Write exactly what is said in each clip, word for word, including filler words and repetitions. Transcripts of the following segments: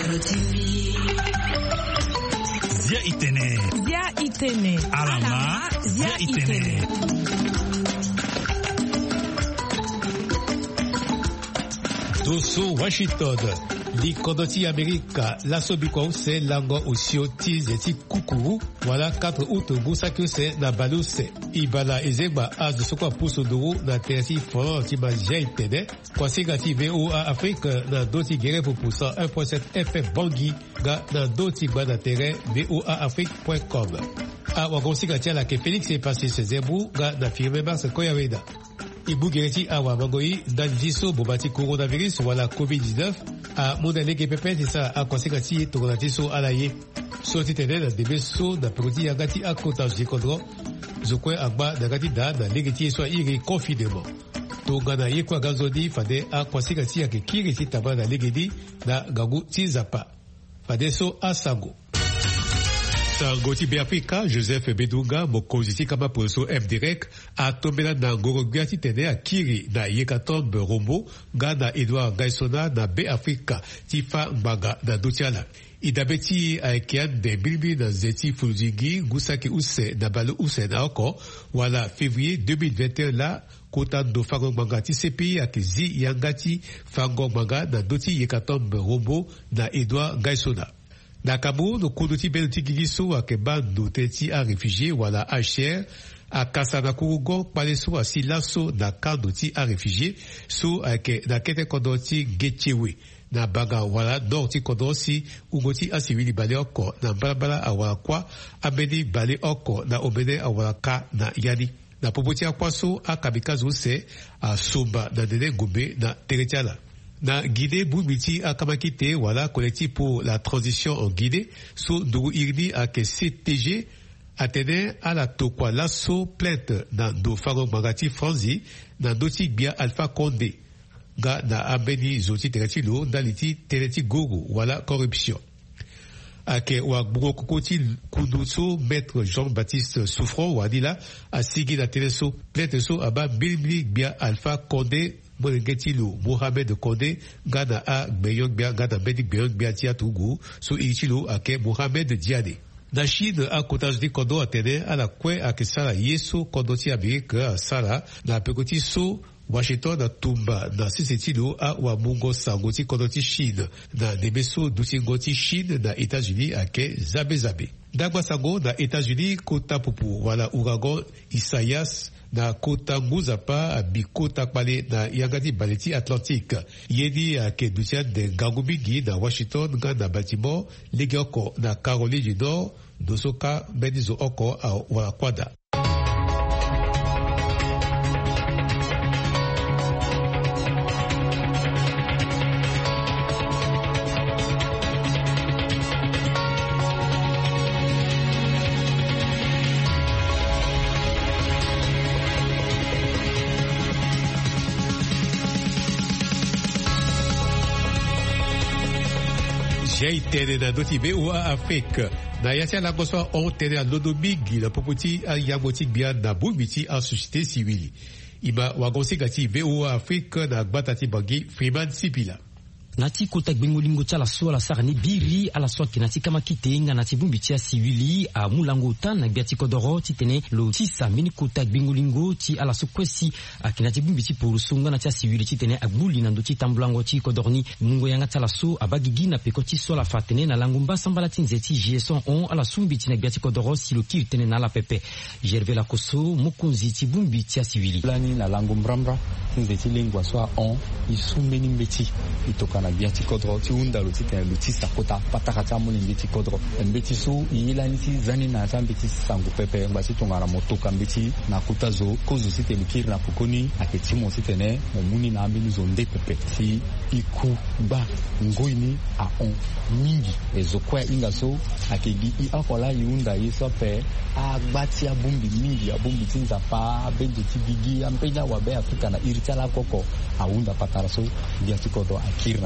Zia Itene. Zia Itene. Alama. Zia Itene. Dosso Washington. Di Kodoti Amerika, la sobiko se lango usio ti zeti kukuru, wala quatre août busakyo se na balu se. Ibala ezeba az de sokwa puso duru na teresi foran ti ma jaitene, kwa singa ti V O A Afrique na doti gere pour poussa un virgule sept F M Bangui, ga na doti ba na terrain V O A Afrique point com. A wagonsinga tia la ke Félix e passé se zebu, ga na firme mars koyaweda. Ibu gereti awa mangoi dan jiso bobati coronavirus wala covid dix-neuf a modele ke pepe tisa a konsekati tokonatiso alaye so titene na debe so na proti yagati a kotaj jikodro zokwe agba nagati da na legeti so iri confinement to gana ye kwa gazodi fade a konsekati yake kiriti taba na legedi na gagu tizapa fade so asango Goti Afrika, Joseph Bedunga, mokonzi kama poso M direct a tombela na ngorogya titene a kiri na yekatombe rombo gana Edouard Gaisona na B Afrika tifa mbaga na dotiala. Idabeti aikian de bilbi na zeti fulzingi gusaki use na balu use na oko wala février deux mille vingt et un la kota do fango manga ti sepi akizi yangati fango manga na doti yekatombe rombo na Edouard Gaisona. Na Cameroun, au cours de Tibet, Tigiliso, à Kebando, Teti, à réfugiés, ou à la H R, à Kasanakurugo, Paleso, à Silaso, na Kandoti, à réfugiés, so, à Kete Kondoti, Getchewe, na Baga, wala, Norti Kondosi, Ugoti, à Sivili, Bale Oko, na Balabala, à Walakwa, Abedi, Bale Oko, na Obene, à Walaka, na Yani. Na Popoti, à Kwaso, à Kamikazo, se, à Somba, na Dene Gobe, na Teretiala. Na Guinée, Boumiti a Kamakite, voilà, collectif pour la transition en Guinée, sous Dourou Irni à que C T G, attené à la Tokwa Lasso, plainte dans Do Fago Magati Franzi, dans Doti Bia Alpha Condé, ga na Abeni Zoti Teretilo, Daliti Tereti Gogo, voilà, corruption. À que Ouagbro Kokoti Koudoso, maître Jean-Baptiste Souffron, Wadila, a Sigui la Téléso, plainte so, Aba Bilbli Bia Alpha Condé, Molengetilo, Mohamed Kondé, Gana A, Gbeyon Bia, Gana Bedik Beyon Bia Tia Tougou, sous Ichilo, Ake Mohamed Diane. Na Chine, a Kotaj de Kondo atene, à la Kwe, Ake Sala Yeso, Kondoti Amérique, à Sala, na Pekoti So, Washington, na Tumba, na Sisetilo, a Wamungo Sangoti Kondoti Chine, na Nemeso, Doutingoti Chine, na États-Unis, Ake Zabe Zabe. Dagwasango, na États-Unis, Kota Pupu, wala Ouragan, Isaias, na kota Muzapa a bikota pale na yangati baleti Atlantique. Yedi a ke dutia de Gangubigi na Washington ga na Baltimore, lege oko na Caroline du Nord, dosoka benizo oko a Walakwada. J'ai tene na doti V O A Afrique. Na yatia la koswa on tene a Lodomigi, la popoti a yamotik bia na boumiti en société civile. Ima wagonsi gati V O A Afrique na gbatati bangi Freeman Sipila. Nati kota gbengolingo tala so la sarani biri ala so kinati kama kitenga nati bumbitia civili a mulango tan na biati kodoro titene lo tisa mini kota gbengolingo ti ala so kwesi a kinati bumbiti pour sunga nati civili titene agbuli na ndoti tambulango ti kodorni mungo yanga tala so abagigi na pekoti so la fatene na langumba sambala tinzeti G cent un ala sumbiti na biati kodoro si lo kitene na la pepe Gervais la koso mukunzi ti bumbiti civili lani na langumbrambra tinzeti lingwa so on isumbeni mbeti itoka na biati kodro ti unda lo ti te lo ti sakota pataka ta mo ngeti kodro mbeti so yila ni ti zani na ta mbeti sangu pepe mbati tongara motoka mbeti na kutazo kozo ti te mikiri na pokoni aketi mo ti tene mo muni na ambini zo nde pepe ti iku ba ngoini a on mingi ezokwa inga so akegi i akola yunda yeso pe agbati abumbi mingi abumbi tinza pa bende ti bigi ampenya wa be Afrika na iritala koko aunda patara so biati kodro akirna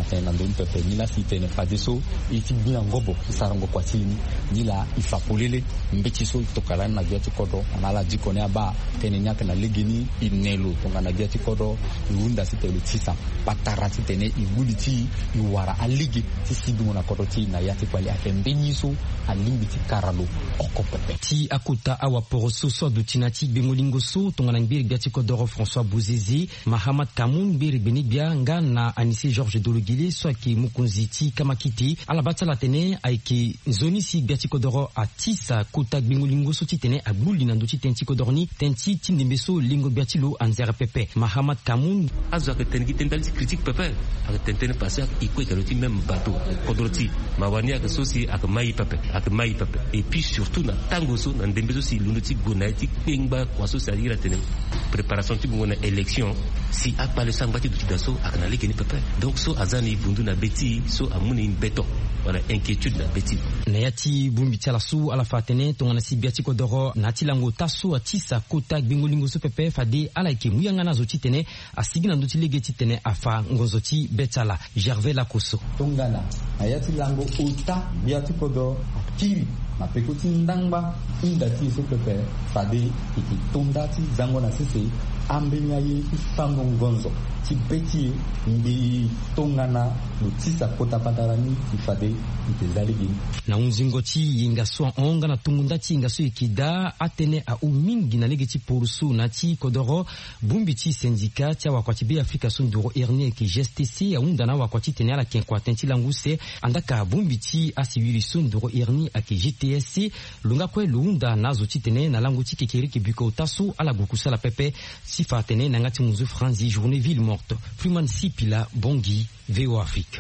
tena ndo pepe nila si tena padeso iti bila ngobo sarango kwa chini nila ifapulele mbetiso tokala na gati kodo mala jikone aba tena nyaka na ligini inelo tonga na gati kodo unda si tele tisa patarati tene iguliti iwara aligi sisidu na kodo ti na yati kwali akembeniso alimbiti karalo okopepe ti akuta awa poroso so dutinati bengolingoso tonga na ngiri gati kodoro François Bouzezi Mahamad Kamoun biri benibia ngana Anissé Georges Dologile so ki mukunziti kama kiti alabata la tene aiki zoni si gati kodoro atisa kuta bengolingoso ti tene agbuli na ndoti tenti kodorni tenti tindembeso lingo gati lo anzera pepe Mahamad Kamoun azo que tene tentali critique pepe ak tentene passer ak iko kaloti même bateau kodorti mawani ak sosi ak mai pepe ak mai pepe et puis surtout na tangoso na ndembeso si lunoti gonaiti pengba kwaso sa dira tene préparation ti ngona élection si ak pale sangati du tidaso ak na lekeni pepe donc so azani bundu na beti so amuni beto wala inquiétude na beti na yati bumbi tala su ala fatene tongana si biati kodoro na tilango taso atisa kota bingolingo so pepe fade ala ke muyanga na zoti tene asigina ndoti legeti tene afa ngonzoti betala Gervais Lakoso tongana na yati lango ota biati kodoro akiri na pekoti ndangba indati so pepe fade iki tondati zango na sese ambenya ye ifango ngonzo tibeti ndi tongana notisa kota patarani ifade itezaligi na unzingoti yingaso onga na tungundati yingaso ikida atene a umingi na legeti porusu na ti kodoro bumbiti syndicat ya wakwati be Afrika Sunduro Ernie ki G S T C aunda na wakwati tene ala kenkwatenti languse andaka bumbiti asiwili Sunduro Ernie aki G T S C lunga kwe luunda nazo ti tene na languti kekeri ki buko tasu ala gukusa la pepe sifa tene na ngati muzu franzi journée ville morte Freeman Sipila Bongi V O Afrique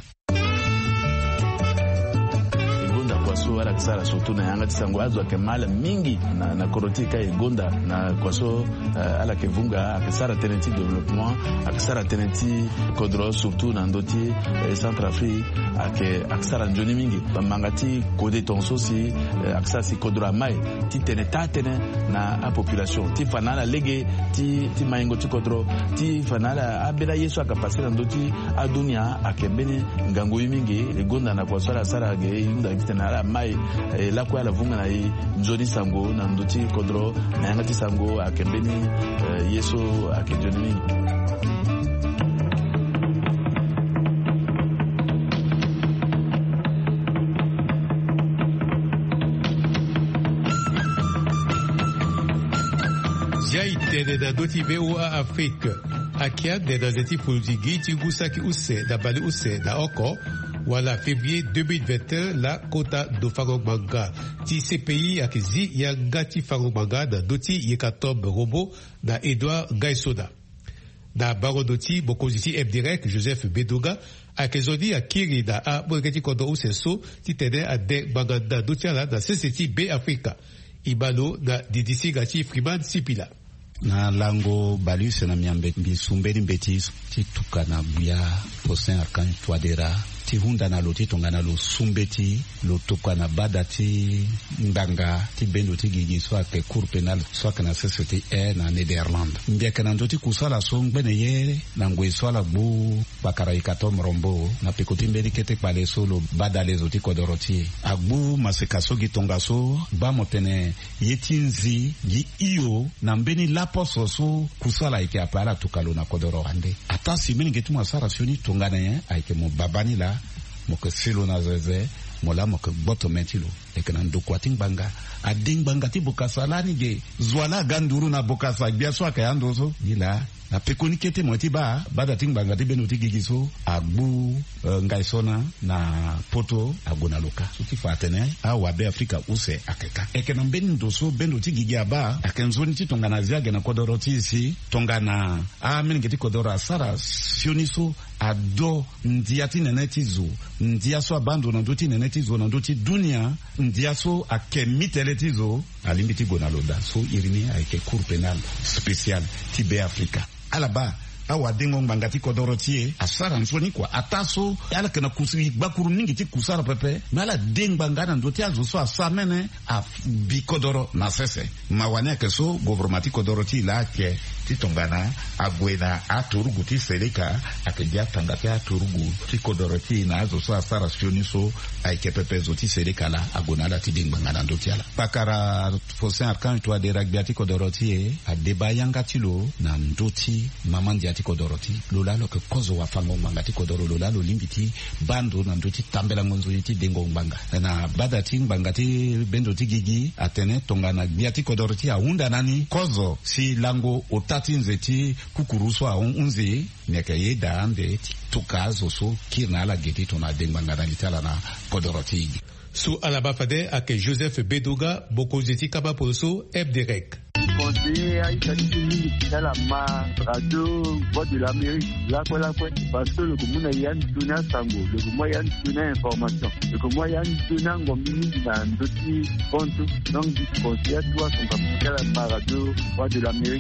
kwaso ala kisara surtout na yanga tisango azwa kemala mingi na na korotika igonda na kwaso uh, ala kevunga akisara tenenti développement akisara tenenti kodro surtout na ndoti eh, Centrafrique ake akisara njoni mingi mangati kode tonso si eh, akisara si kodro mai ti teneta tene na a population ti fanala lege ti ti maingo ti kodro ti fanala abela yesu akapasira ndoti adunia akembeni ngango mingi igonda na kwaso ala sara ge inda kitena mai eh, la kwa la vunga na i nzoni sango na ndoti kodro na yangati sango akembeni eh, yeso akenjoni Jaite da doti V O A Afrique akia de da zeti polzigi ti gusaki use da bali use da oko wala février deux mille vingt et un la kota do Faromanga ti C P I ak zi yanga ti Faromanga da doti yekatob robo da Edouard Gaisoda da baro doti bokoziti Ebdirek Joseph Bedoga ak ezodi akiri da a bolgeti kodo useso ti tene a de baganda doti ala da C C T B Africa ibalo da didisi gati Freeman Sipila na lango baluse na miambe bisumbeni mbeti ti tuka na buya posin akan toadera ti hunda na lo ti tonga na lo sumbeti lo tuka na bada ti ndanga ti bendo ti gigi so ake cour penal so ake na C C T E na Nederland mbiake na ndoti kusala so ngbene ye na ngwe so la gbu bakara ikato mrombo na pekoti mbeni kete pale so lo bada lezo ti kodoroti agbu maseka so gi tonga so ba motene yetinzi gi iyo na mbeni lapo so so kusala ike apara tukalo na kodoro ande ata simeni getu masara sioni tonga na ye aike mo babani la moke silo na zeze mola moke boto mentilo ekana ndokwa tingbanga adingbanga ti bokasalani ge zwala ganduru na bokasa biaso akayando so nila na pekoni kete moti ba bada tingbanga ti beno ti gigiso agbu uh, ngaisona na poto agona loka so ti fatene a wabe Afrika use akeka ekena bendo so bendo ti gigi aba akenzoni ti tonga na ziage na kodoro ti si tonga na a mengi ti kodoro asara sioniso ado ndia ti nene ti zo ndia so abando na ndoti nene ti zo na ndoti dunia ndia so akemitele ti zo alimbi ti gona loda so irini aike cour penal spécial ti be Afrika alaba awa dengo mbangati kodorotie asara nsoni kwa ataso ala kana kusi bakuru ningi ti kusara pepe mala dengba ngana ndoti azo so asamene a bikodoro na sese mawane ke so government kodoroti la ke ti tongana agwena aturugu ti seleka akedia tanga ke aturugu ti kodoro ti na zo so asara sioniso aike pepezo ti seleka la agona la ti dingbangana ndo ti ala pakara fosen arkan to de rugby ti kodoro ti e adeba yanga ti lo na ndo ti mamandi ati kodoro ti lola lo ke kozo wa fango manga ti kodoro lola lo limbiti bando na ndo ti tambela ngonzo ti dengo mbanga na bada ti mbanga ti bendo ti gigi atene tongana biati kodoro ti aunda nani kozo si lango otati nzeti kukuruso a unze neke yeda ande tukazo so kirna la geti tona denganga na litala na kodoro ti su alabafade ake Joseph Bedoga bokozeti kaba poso ebderek conseiller à Italie dans la ma radio voix de l'Amérique là quoi là quoi parce que le commun Yann Tuna Sango le commun Yann Tuna information le commun Yann Tuna ngomini na ndoti ponto donc du conseiller toi son capital à la radio voix de l'Amérique.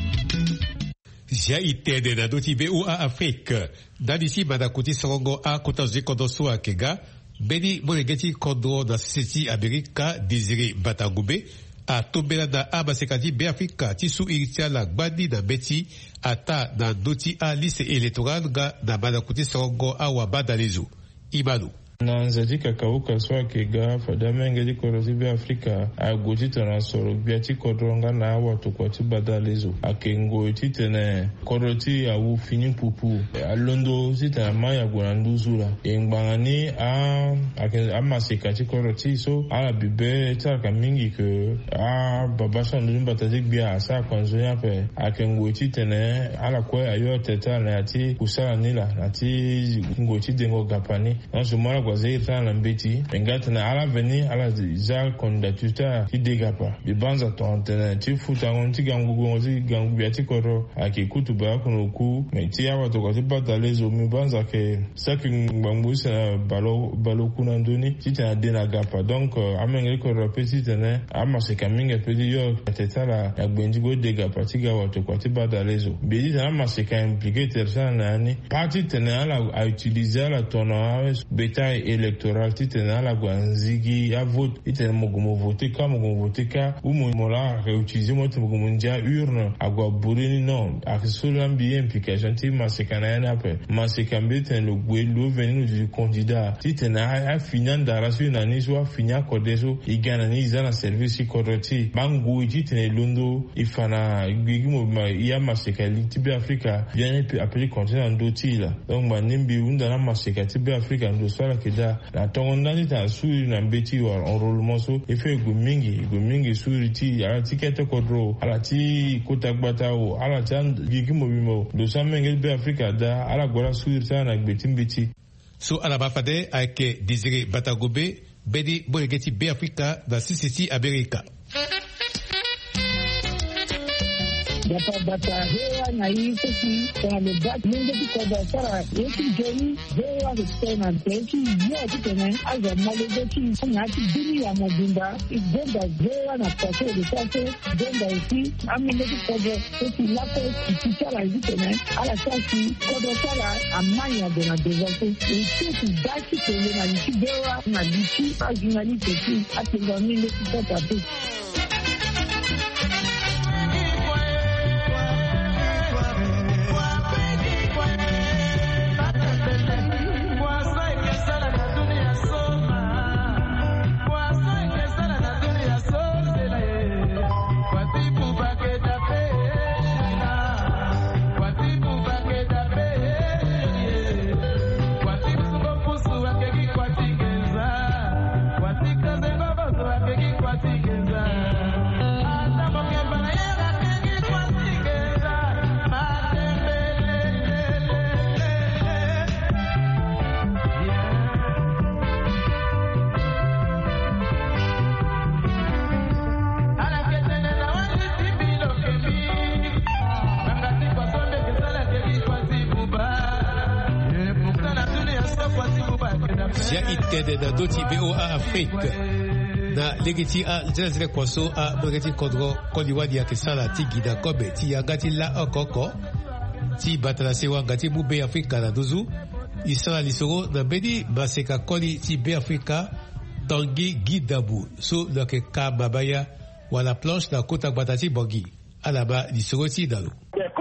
Jia itede na doti B O A Afrique dalici badakuti songo a kotazi kodoso akega beni monegeti kodo da sisi Amerika Désiré Batagube a tobela da abasekati be Afrika ti su iritia la gbadi na beti ata na doti a liste électorale ga na badakuti songo a wabadalezo Ibalo na nzadi kakauka swa kega fadamenge di korozi be Afrika agoti tana soro biati kodronga na watu kwa tibadalezo akengo titene koroti awu fini pupu alondo titana maya gwananduzula engbangani a aken amasika ti koroti so ala bibe taka mingi ke a babasha ndumba tadik bia asa kwanzonya pe akengo titene ala kwa ayo teta na ati kusala nila ati ngoti dengo gapani onso mara kwa zaita na mbeti engata na ala veni ala za kondatuta ki degapa bibanza tontene ti futa ngonti gangugo ngonti gangu biati koro ake kutuba kono ku meti awa to kwati batalezo mibanza ke saki ngbangu sa balo balo kuna ndoni tita dena gapa donc amenge ko repeti tene amase kaminga pedi yo tetala agbendi go degapa ti gawa to kwati batalezo bedi na amase ka impliqué tersana ni parti tene ala a utiliser la tono beta électoral titena la gwanzigi a vote itena mogomo voter ka mogomo voter ka ou mola réutiliser mo mogomo ndia urne agwa bureni non aksolan bi implication ti masekana yana après masekambe ten le gwelo venu du candidat titena a finan da rasu na ni so finya kodeso igana ni zana service koroti bangu titena londo ifana gigimo ma ya masekali ti be Afrika bien appelé continent ndotila donc manimbi unda na masekati be Afrika ndo swala keda la tongondani ta suri na mbeti wa enrôlement so efe go mingi go mingi suri ti ala tikete kodro ala ti kotagbata o ala tan gigimo bimo do samenge be Afrika da ala gora suri ta na gbeti mbeti so ala bafade ake Désiré Batagobe bedi bolegeti be Afrika da sisi Amerika Data data hewa na hii sisi kwa mebaki mungu tiko dasara yeki joni hewa kutena teki yote tena aza malogeti ngati dini ya mobimba igenda hewa na pase de pase genda isi amende tiko sisi lapo kisichala hizi tena ala sasi kodo sala amanya de na devote isi daki tele na nchi hewa na lichi ajinali teki atingamile kitata tu itede da doti B O A Afrique na legeti a zezre kwaso a mogeti kodro kodiwadi ya kesala ti gida kobe ti yagati la okoko ti batala sewa ngati bu be Afrika na dozu isala lisoro na bedi baseka koli ti be Afrika tangi gidabu so loke ka babaya wala planche na kota batati bongi alaba lisoro ti dalo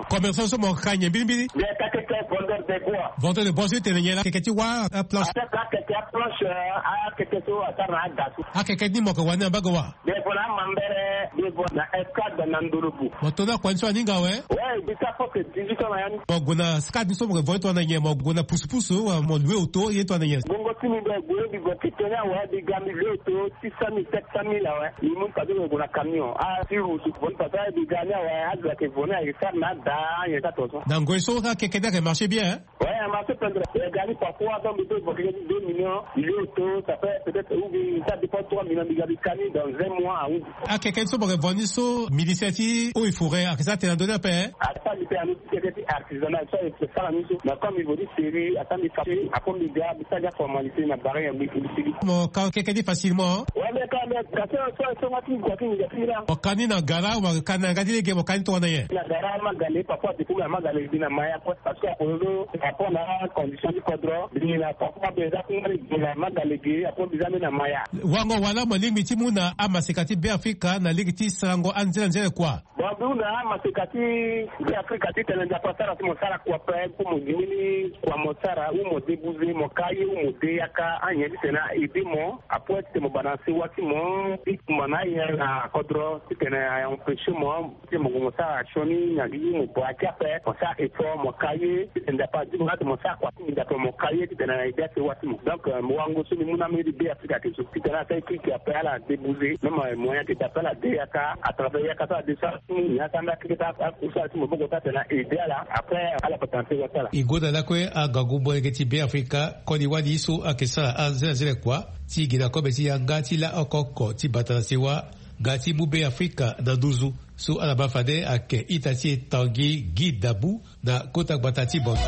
commerçant so mo kanye bili de kakeke vendeur de bois vendeur de bois te nyela keke wa planche ata keke planche a keke so ata na gasu a keke ni mo ko wana bagawa de bona mambere de bona escade na ndulubu motoda kwa nso aninga we ouais bisa poke digital na yani mo gona skade so mo voito na nye mo gona pusu-pusu mo louer auto ye to na nye bongo timi de go di go kitena wa di gami auto six cent mille sept cent mille ouais ni mun ka de go na camion a si route bon pata di gami wa azwa ke vona ya sa na da ya ta to dans goiso ka keke da marché bien hein ouais a marché pendant le gami parfois dans le deux deux millions l'auto ça fait peut-être ou ça dépend trois millions de gami cani dans un mois ou a keke so mo vendre so milisati o il faudrait a ça te donner un peu hein a ça il fait un petit artisanal ça c'est ça la mise mais comme il veut dire série attends il fait à comme il y a ça la formalité na barrière mais mo ka keke di facilement ouais mais quand mais ça ça ça va tout quoi qu'il y a là o kani na gara wa kana ngadi le mo kani to na ye la gara magale parfois depuis la magale dina maya parce que pour le rapport na condition du cadre dina parfois déjà pour la magale gi après bizame na maya wango wala malingi timuna ama sekati be Afrika na ligi sango anzela nzela kwa babu na ama sekati be Afrika tena nda pasara mo sara kwa pe pour mo dimini kwa mo sara ou mo débuser mo kaye ou mo deyaka anya tena edimo après te mo balancer wati mo ikuma ya na cadre tena ya empêcher mo te mo mo sara choni na gi mo kwa kape mo sa et pour mo kaye tena pas di mo mo sa kwa ni da mo kaye tena ida te wati mo donc mo wango so ni muna me di be Afrika ke so tena sai ki kape ala débuser même moyen de t'appeler à deyaka à travers yaka ça de ça ni atanda ki ta usa ti mo bogo ta tena ide ala après ala potentiel wata igoda la kwe agagumbo ngeti be Afrika ko ni wadi so akesa azela zele kwa ti gina ko beti ya ngati la okoko ti batala sewa ngati mu be Afrika na duzu so ala bafade ake itati tangi gidabu na kota batati bon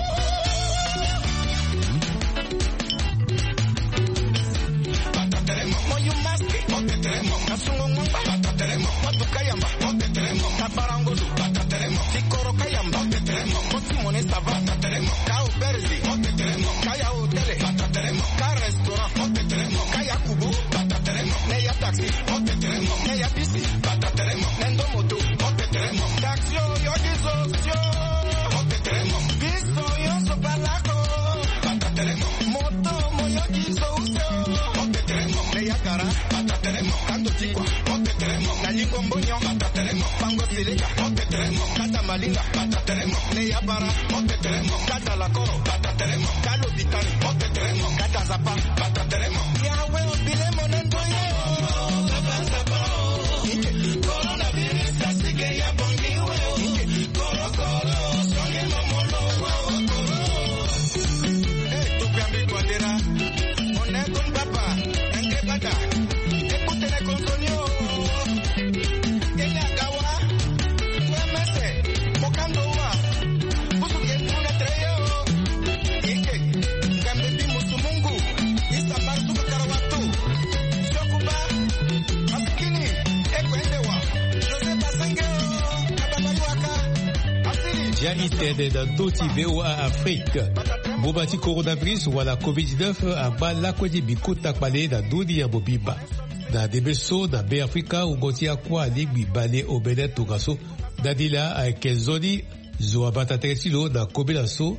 itende dans d'autres V O A Afrique. Bobati coronavirus wala covid dix-neuf aba la kwenye bikuta kwale na duni ya bobiba. Na debeso na be Afrika ugoti akwa ligbi bale obene togaso. Dadila a kezoni zo abata tresilo na kobilaso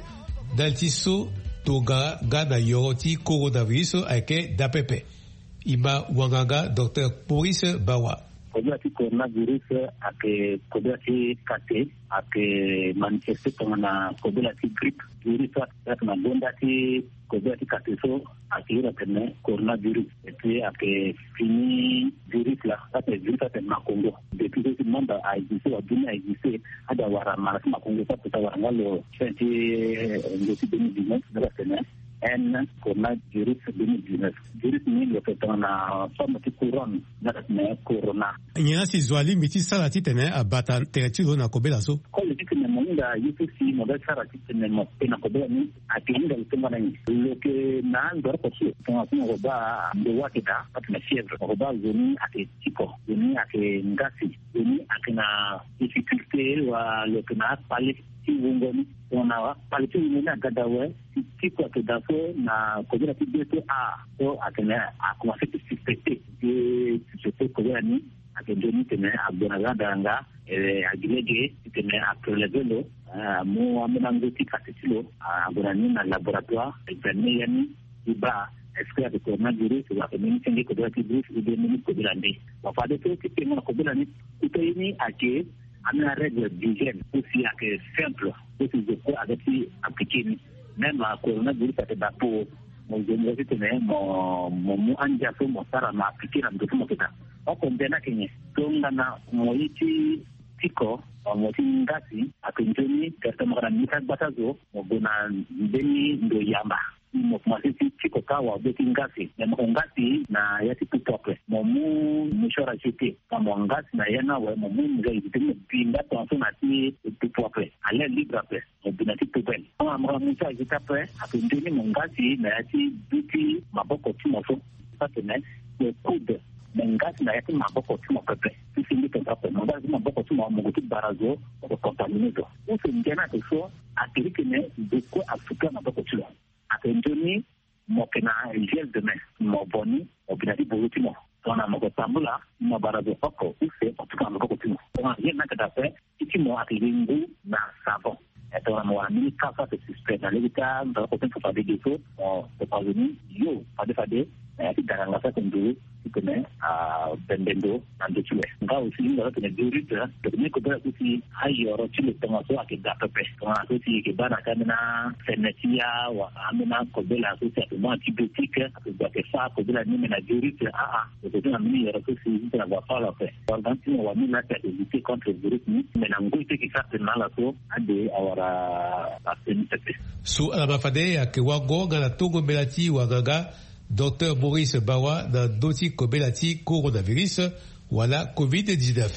daltiso toga gana yoroti coronavirus ake dapepe. Ima wanganga docteur Maurice Bawa. Kobati coronavirus ake kobati kate ake manifeste kama na kobati grippe virus ake na bondati kobati kate so ake ira tene coronavirus et puis ake fini virus la ake virus ake na Congo depuis que le monde a existé a dunia a existé ada wara mara na Congo sa puta warangalo twenty deux mille dix-neuf de la tene en coronavirus deux mille dix-neuf virus ni le fait na forme de couronne na tene corona nyina si zwali miti sala titene abata teretilo na kobela so ko le titene monda yuko si mo da sara titene mo na kobela ni atinda utemba na ni lo ke na ndor ko si to ko ba ndo wakita atna fièvre ko ba zoni ake tiko zoni ake ngasi zoni ake na difficulté wa le kana pali ngoni ona pali ni na gadawe tiko ake daso na kobela tibeto a so ake na a commencer à suspecter que je peux kobela ni akendoni tene abdonaga danga e agilege tene akrelevelo mo amenangoti katilo abonani na laboratoire examiner yani iba est-ce que avec coronavirus ou avec une singe que doit être ou bien une cobilani on va dire que c'est une cobilani tout est ni à que on a règle d'hygiène aussi à que simple aussi de quoi avec appliquer même à coronavirus ça te pour mon université mon mon anja so mo sara ma appliquer na ndoto moketa o kombena kenye tonga na moiti tiko mo tingasi akenjoni katamara mita batazo mo bona ndeni ndo yamba mo kumasi tiko kawa beti ngasi na mo ngasi na yati tutope mo mu mshora chete kama ngasi na yana we mo mu ngai timo pinda tonso na ti tutope ale libra pe mo bina ti tupen kama mo mu cha jitape akenjoni mo ngasi na yati biti maboko timo so patene le coude ngasi na yati maboko timo pepe sisi kwa sababu ngasi maboko timo mo gutu barazo ko contaminado uso ngena to akirike ne deko afrika maboko timo atendoni mo kena gel de main mo boni o binati bolutimo ona mo ko tambula mo barazo oko use otuka maboko timo ona yena kada pe itimo akilingu na savon eto na mo amini kasa te suspect na leta ndo ko tempo pa de geto o pa veni yo pa de fade ati daranga sa kundu ikene a bendendo ando chile nga usi nga tene durita de ne ko dara usi hayoro chile tanga so akida pepe tanga so ti ke bana kana fenetia wa amina ko bela so ti ma antibiotique akida ke fa ko bela ni na durita a a de tena mini yoro so si tena va fala pe organti wa ni la te lutter contre le virus ni mena nguite ki sa tena la so ade awara asenite su alabafade akiwago ngana tungo belati wagaga Docteur Maurice Bawa na doti kobelati coronavirus wala covid dix-neuf.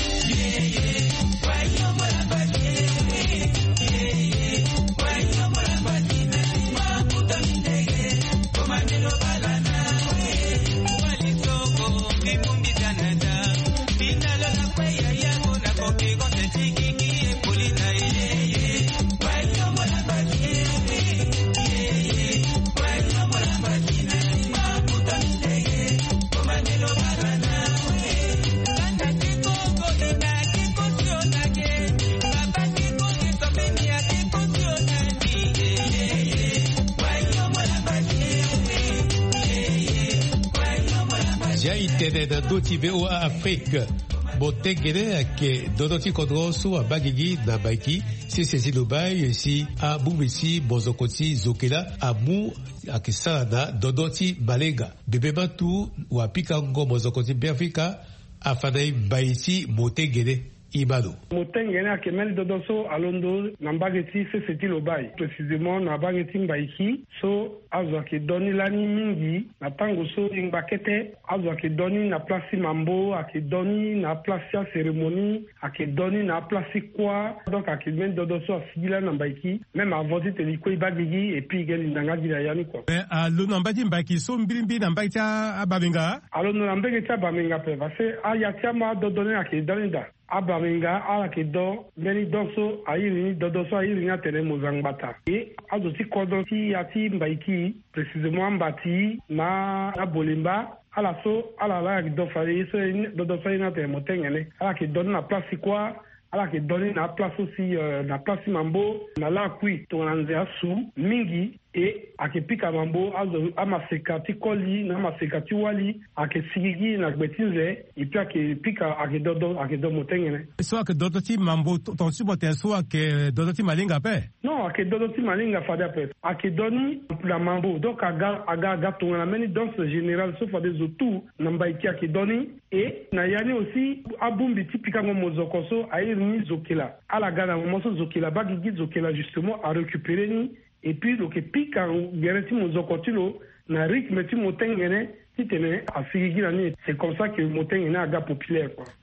Jaitene na doti V O A Afrique. Botegene ke dodoti kodroso a bagigi na baiki si sesi lobai si a bumisi bozokoti zokela amu akisana na dodoti balenga bebeba tu wapika ngo bozokoti Afrika afadai baiti motegene Ibado. Motengene akemel dodoso alondo nambageti se seti lobai précisément na bageti mbaiki so azwa ke doni lani mingi na tango so imbakete azwa ke doni na plasi mambo ake doni na plasi ya cérémonie ake doni na plasi kwa donc ake men dodoso asigila na mbaiki même avant te liko ibagigi et puis geli ndanga dira yani quoi mais alo nambagi mbaiki so mbirimbi na mbaiki ababenga alo nambagi ababenga pe parce que ayatia ma dodone ake dalinda Abamenga ala ke do meni doso ayiri dodoso ayiri na tele mozangbata et azoti kodoti ati mbaiki précisément mbati na abolimba ala so ala la do fari so dodoso na tele motengene ala ke don na place quoi ala ke doni na place aussi euh, na place mambo na la kui to nanze asu mingi et akipika mambo azo amasekati koli na amasekati wali akesigigi na betinze et puis akipika akedodo akedo motengene so akedodo ti mambo ton subote so ake dodo ti malinga pe non akedodo ti malinga fada pe akedoni la mambo donc aga aga aga to na meni danse générale so fada zotu na mbaiki akedoni et na yani aussi abumbi ti pika ngo mozokoso ayirni zokela ala gana moso zokela bagigi zokela justement à récupérer ni et puis le pique en garantie mozokotilo na rythme ti motengene ti tene asigigi na ni c'est comme ça que motengene aga populaire quoi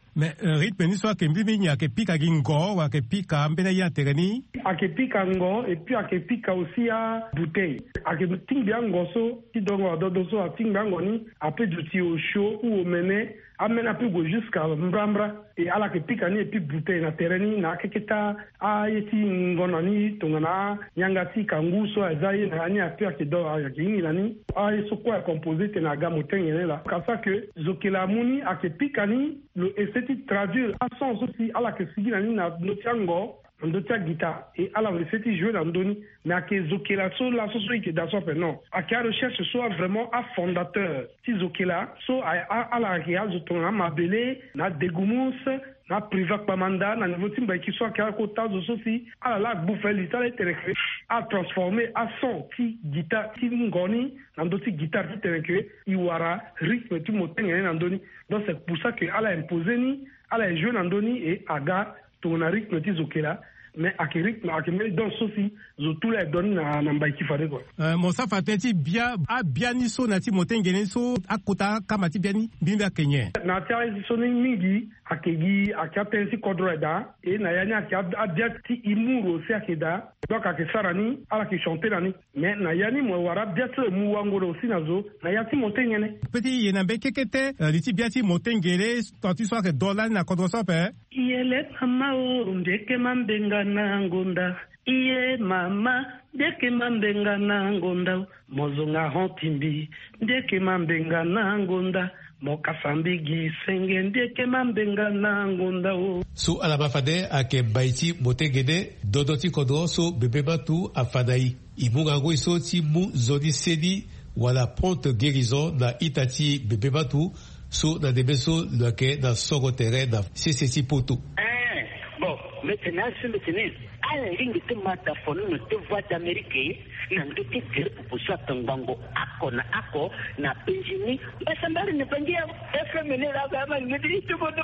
Mais rythme ni soit que mbibi a que pika gingo ou que pika mbena ya tereni. A que pika ngo et puis a que pika aussi à bouteille. A que tinga ngoso ti dongo dodoso a tinga ngoni a peu du au chaud ou au mené amène un peu jusqu'à Mbrambra et à la pika ni et puis bouteille na tereni na keketa a yeti ngonani tongana nyangati kanguso azaye na ani a peu a que do a kingi nani a yeso quoi composé te na gamu tengene la kasa que zokela muni a que pika ni le et c'est traduire à sens aussi à la que sigi nani na notiango ndotia guitare et à la recette jouer dans doni mais que zokela so la so so que dans son non à que recherche soit vraiment un fondateur si zokela so à à la réal zotona mabele na degumus na priva pamanda na niveau timba qui soit qu'à côté de ceci à la bouffer l'histoire est recréé à transformer à son ti guitare ti ngoni dans d'autres guitare qui recréé iwara rythme tout motenga dans doni donc c'est pour ça que à la imposer ni à la jouer dans doni et aga ton rythme ti zokela mais à quel rythme à quel dans ceci zo tous les donne na na mbaiki fare quoi euh mon ça fatenti bien a bien ni so na ti motengene so akota kama ti biani bimba kenye na tia so ni mingi akegi akapensi kodreda et na yanya ki abjati imuro si akeda donc akesarani ala ki chanter nani mais na yani mo wara biatu mu wangoro aussi nazo na yati motengene petit yena bekekete liti biati motengele tanti so que dollar na kodroso pe yele mama o ndeke mambenga na ngonda iye mama ndeke mambenga na ngonda mozonga hontimbi ndeke mambenga na ngonda mokasambigi senge ndeke mambenga na ngonda o su alabafade ake baiti motegede dodoti kodro so bebe batu afadai imunga ngo iso ti mu zoni sedi wala pronte guérison na itati bebe batu so na debeso loke na soro terrain na ccc poto eh bon maintenant c'est maintenant à la ligne de mataphone no te voix d'Amérique na ndote kere poposo atangango ako na ako na penjini basambali ne pangia F M ne la kama ngidi tukodo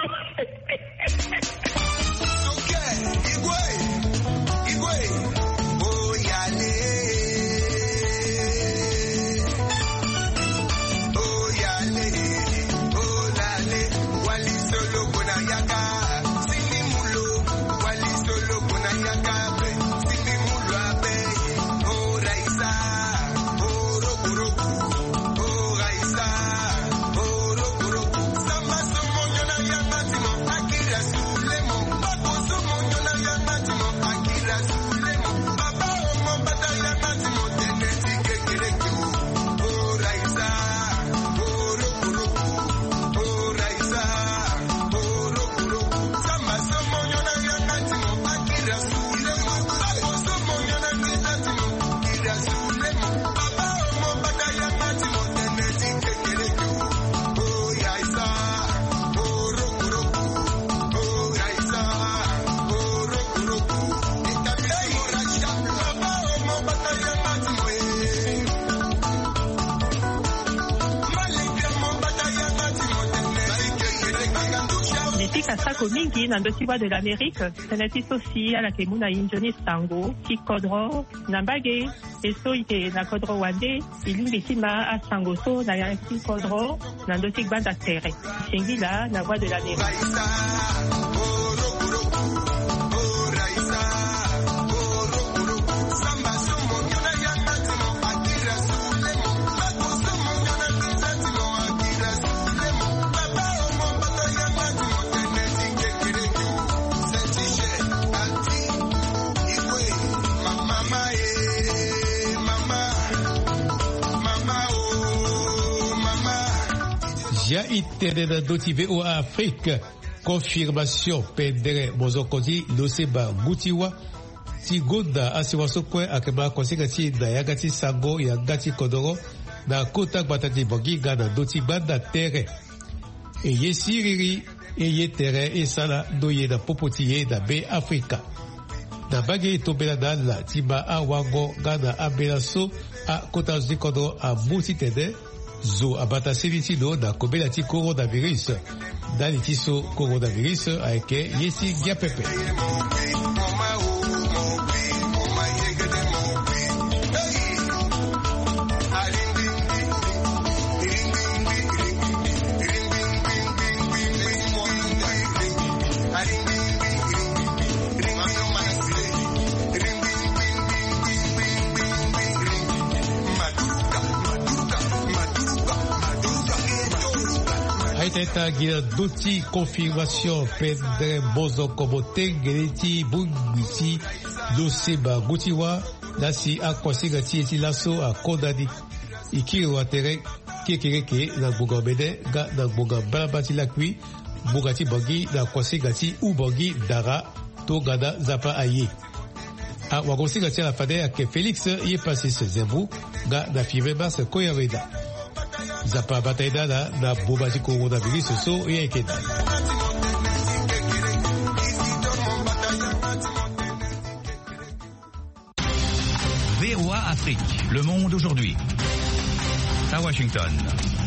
okay igwe igwe oh yale oh yale oh lale wali solo kuna yaka sinimulo wali solo kuna yaka sinimulo abe oh raisa oh rokuroku oh raisa oh rokuroku samba somonyo na yamatimo akira sulemo babo somonyo na yamatimo akira sulemo baba omo bata yamatimo teneti kekereke oh raisa oh rokuroku oh raisa oh rokuroku samba somonyo na yamatimo akira sulemo babo somonyo na yamatimo akira sulemo baba omo bata yamatimo teneti kekereke oh raisa oh rokuroku oh raisa oh rokuroku itabile raisa baba omo bata yamatimo malipia mo bata yamatimo teneti kekereke Les pics à saco mingi na ndosiwa de l'Amérique, senetis aussi à la kemuna injoni sango, ti kodro, nambage, eso ite na kodro wande, ilimbi tima a sango so na ya ti kodro, na ndosik banda terre. Shengila na voix de l'Amérique. Ja itene na dotive o Afrique confirmation pendere mozokoti loseba ngutiwa ti gonda asiwaso kwe akema konseka ti na yagati sango ya ngati kodoro na kota gbatati bonginga na doti banda tere eye siriri eye tere esala no ye na popoti ye na be Afrika na bage etombela na ala ti ma awango nga na ambela so a kota zi kodoro a muti tene zo abata sili no na kobela ti coronavirus dali ti so coronavirus ayeke ye si gia pepe Aiteta gila duti confirmation Pedre Bozo Kobote Geleti Bungisi Doseba Gutiwa Nasi Akwasiga Tieti Lasso a Kodadi Ikiri Watere Kekireke na Buga Bede Ga na Buga Balabati Lakwi Bugati Bogi na Kwasigati Ubogi Dara Togada Zapa Aye a Wagosigati la Fade ke Félix y passé ce Zembu Ga na Fivebas Koyaveda Zapa Bataida na na Bobati Coronavirus So y Ekeda V O A Afrique, le monde aujourd'hui. À Washington.